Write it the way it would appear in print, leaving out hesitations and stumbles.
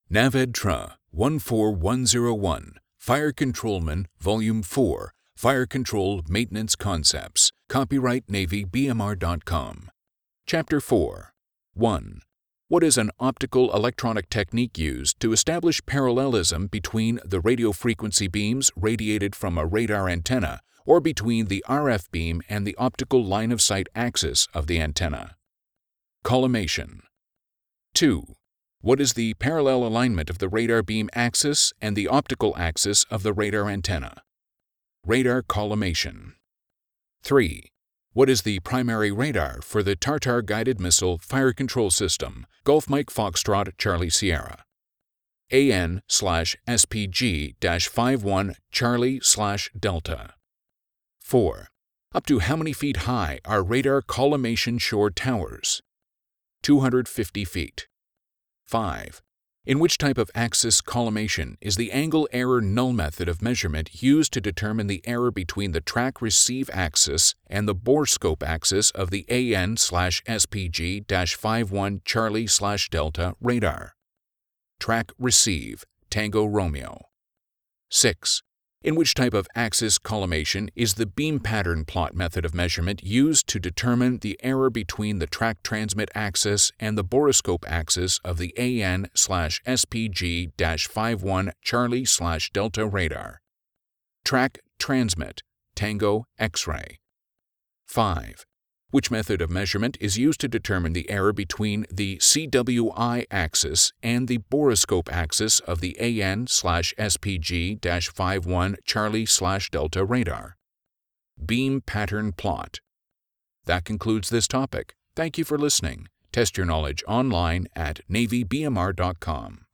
NAVEDTRA 14101, Fire Controlman, Volume 4, Fire Control Maintenance Concepts, copyright NavyBMR.com. Chapter 4. 1. What is an optical electronic technique used to establish parallelism between the radio frequency beams radiated from a radar antenna or between the RF beam and the optical line-of-sight axis of the antenna? Collimation. 2. What is the parallel alignment of the radar beam axis and the optical axis of the radar antenna? Radar collimation. 3. What is the primary radar for the Tartar Guided Missile Fire Control System, Golf Mike Foxtrot Charlie Sierra? AN/SPG-51 Charlie/Delta. 4. Up to how many feet high are radar collimation shore towers? 250 feet. 5. In which type of axis collimation is the angle error null method of measurement used to determine the error between the track receive axis and the borescope axis of the AN/SPG-51 Charlie/Delta radar? Track receive, Tango Romeo. 6. In which type of axis collimation is the beam pattern plot method of measurement used to determine the error between the track transmit axis and the borescope axis of the AN/SPG-51 Charlie/Delta radar? Track transmit, Tango X-ray. 5. Which method of measurement is used to determine the error between the CWI axis and the borescope axis of the AN/SPG-51 Charlie/Delta radar? Beam pattern plot. That concludes this topic. Thank you for listening. Test your knowledge online at NavyBMR.com.